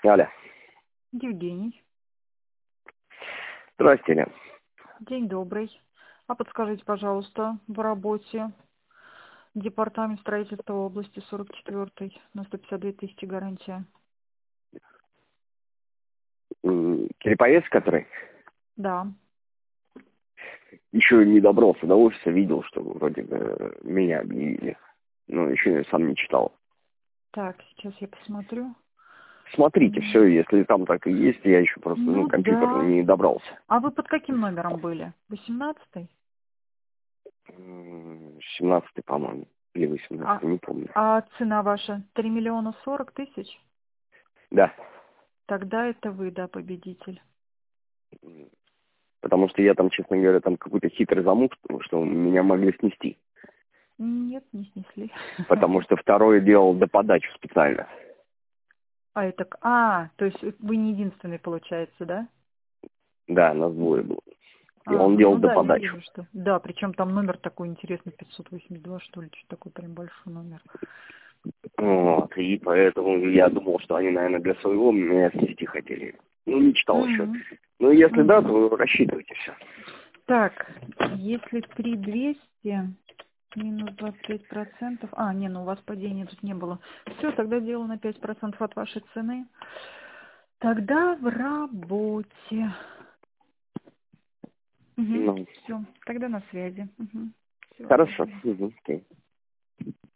Аля, Евгений. здрасте, Аля. День добрый. А подскажите, пожалуйста, в работе департамент строительства области 44 на 152 тысячи гарантия. Кириповец, который Да. еще не добрался до офиса, видел, что вроде бы меня объявили. Но еще сам не читал. Так, сейчас я посмотрю. Смотрите, все, М, если там так и есть, я еще просто, Ну компьютер да. не добрался. А вы под каким номером были? 18-й? 17, по-моему, или 18, А, не помню. а цена ваша 3 миллиона 40 тысяч? Да, Тогда это вы, да, победитель. потому что я там, честно говоря, там какой-то хитрый замут, что меня могли снести. Нет, не снесли. Потому что второй делал до подачу специально. То есть вы не единственный, получается, да? Да, нас двое было. И он Ага, делал ну до да, я подачу. вижу, что... Да, причем там номер такой интересный, 582, что ли, что такой прям большой номер. Вот, и поэтому я думал, что они, наверное, для своего меня снести хотели. Не читал еще. Мгм. Ну, если да, Мгм. то рассчитывайте все. Так, если 3200 минус 25%... Не, ну у вас падения тут не было. Все, тогда делаю на 5% от вашей цены. Тогда в работе. Ну, Все, тогда на связи. Всего хорошо. доброго. Окей.